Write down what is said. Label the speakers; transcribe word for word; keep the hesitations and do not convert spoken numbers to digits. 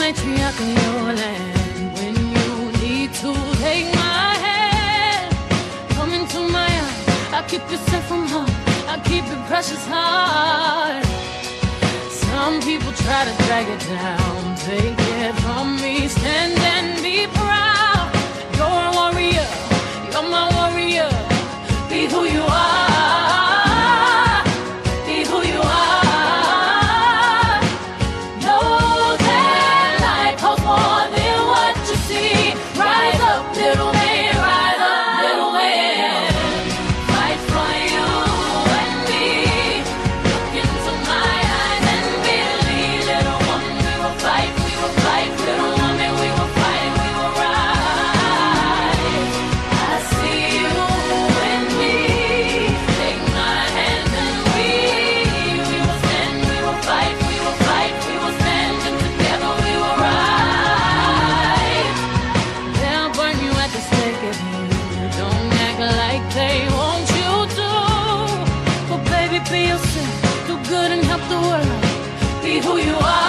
Speaker 1: matriarch in your land. When you need to take my hand, come into my arms, I'll keep you safe from harm, I'll keep your precious heart. Some people try to drag it down, take it from me, stand and be proud. You're a warrior, you're my warrior, be who you are. Be yourself, do good and help the world. Be who you are.